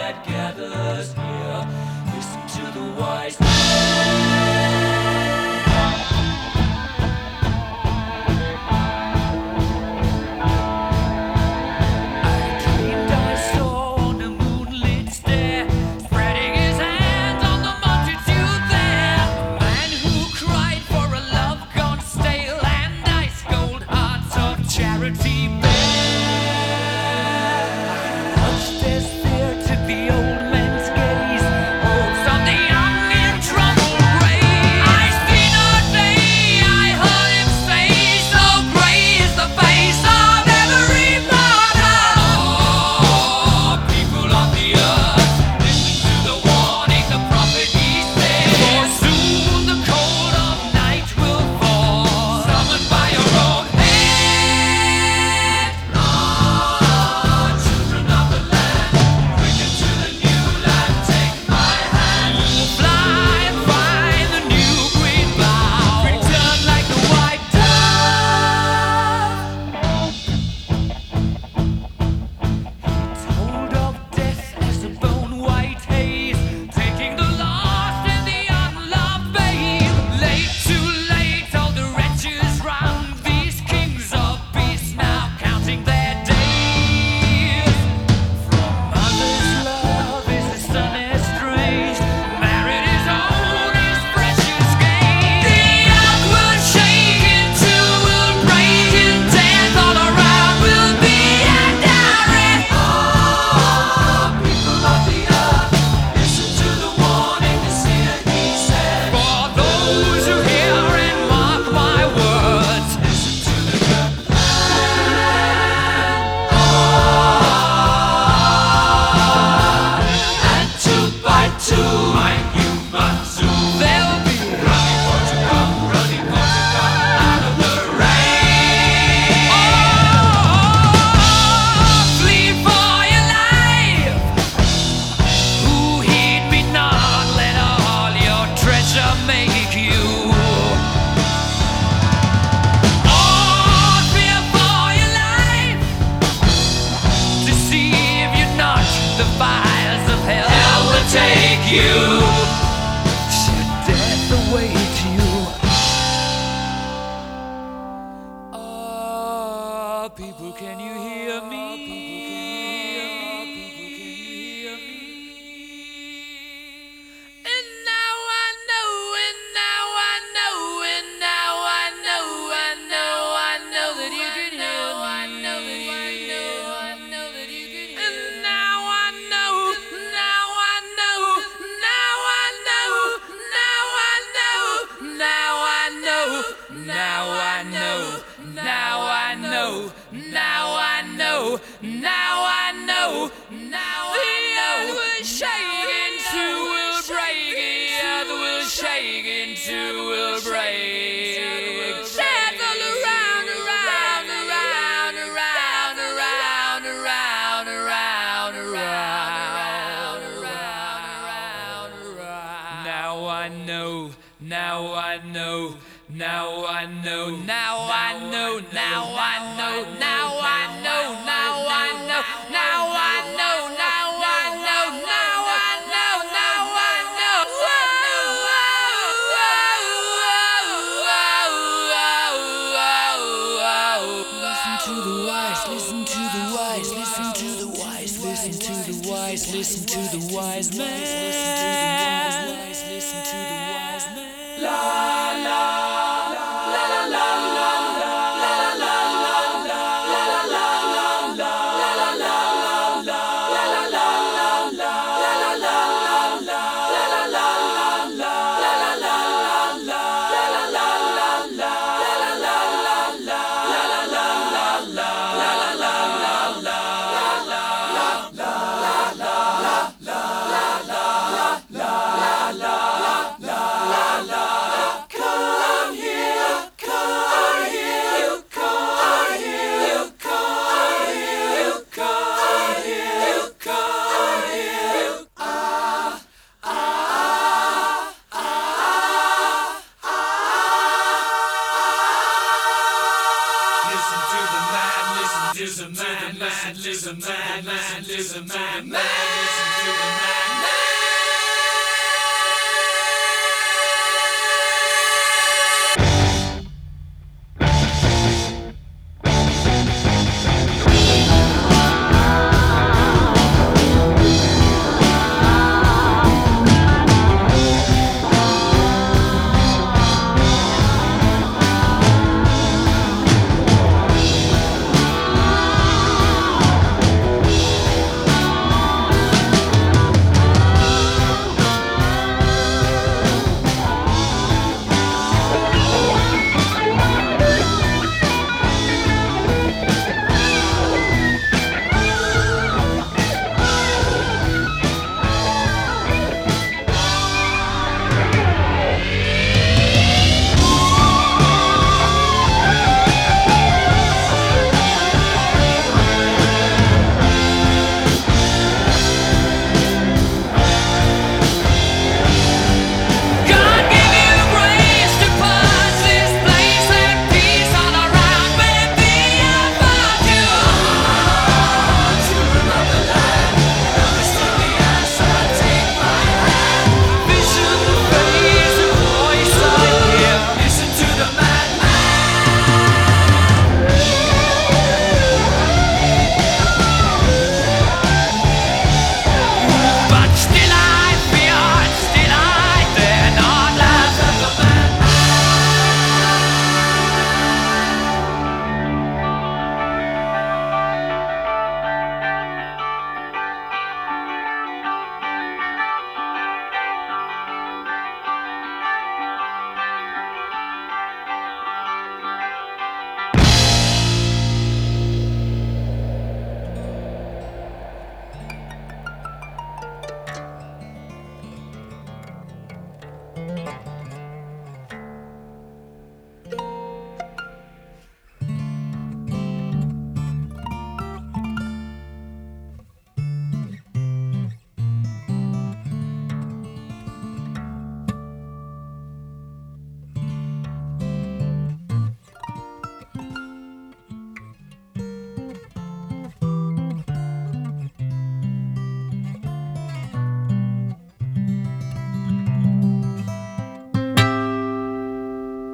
that gathers here. Listen to the wise charity bear. Much there's fear to the old man's gaze. Hopes of the young in trouble raise. I see no day, I heard him say, so grey is the face of every martyr. Oh, people of the earth, listen to the warning, the prophet he said. For soon the cold of night will fall, summoned by your own hand. Take you, should death await you. Ah, people, can you hear me? People, can you hear me? And now I know, and now I know, and now I know, I know, I know that you can hear me. I know that you can hear me. I know that you can hear me. And now I know, now I know. Now I know, now I know, now I know, now I know, now the earth will shake in two, will break, the earth will shake in two, will break. Death all around, around, around, around, around, around, around, around, around, around. Now I know, now I know. Now I know, now I know, now I know, now I know, now I know, now I know, now I know, now I know, now I know. Listen to the wise, listen to the wise, listen to the wise, listen to the wise, listen to the wise man. Listen to the wise, listen to the wise man. La la. Listen to the man, listen to the man, listen to the man, listen to the man, listen. to the night.